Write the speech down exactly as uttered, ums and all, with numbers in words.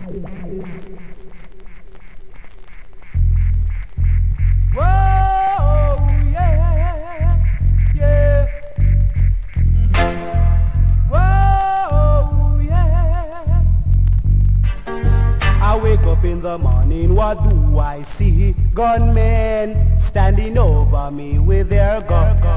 Whoa, yeah, yeah. Whoa, yeah. I wake up in the morning, what do I see? Gunmen standing over me with their guns.